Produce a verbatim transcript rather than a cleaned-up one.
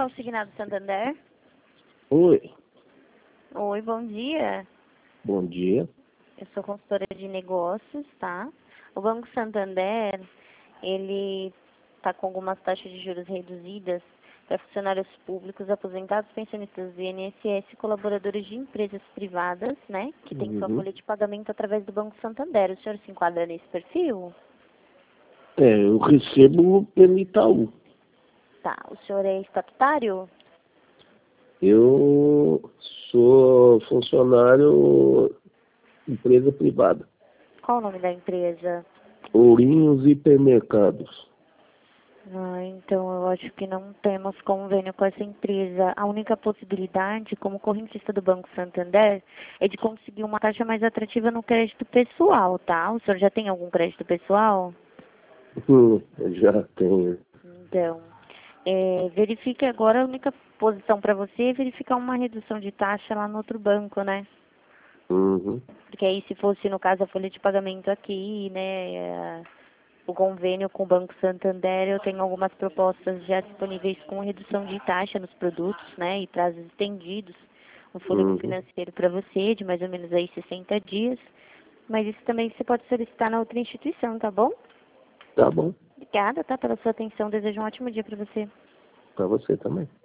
Consignado Santander. Oi, Oi, bom dia. bom dia. Eu sou consultora de negócios, tá? O Banco Santander, ele está com algumas taxas de juros reduzidas para funcionários públicos, aposentados, pensionistas do I N S S e colaboradores de empresas privadas, né? Que tem sua Uhum. folha de pagamento através do Banco Santander. O senhor se enquadra nesse perfil? É, eu recebo pelo Itaú. Tá. O senhor é estatutário? Eu sou funcionário empresa privada. Qual o nome da empresa? Ourinhos Hipermercados. Ah, então eu acho que não temos convênio com essa empresa. A única possibilidade, como correntista do Banco Santander, é de conseguir uma taxa mais atrativa no crédito pessoal, tá? O senhor já tem algum crédito pessoal? Hum, eu já tenho. Então, é, verifique agora, a única posição para você é verificar uma redução de taxa lá no outro banco, né? Uhum. Porque aí, se fosse, no caso, a folha de pagamento aqui, né, é, o convênio com o Banco Santander, eu tenho algumas propostas já disponíveis com redução de taxa nos produtos, né, e prazos estendidos, um fôlego Uhum. financeiro para você, de mais ou menos aí sessenta dias. Mas isso também você pode solicitar na outra instituição, tá bom? Tá bom. Obrigada, tá, pela sua atenção. Desejo um ótimo dia para você. Pra você também.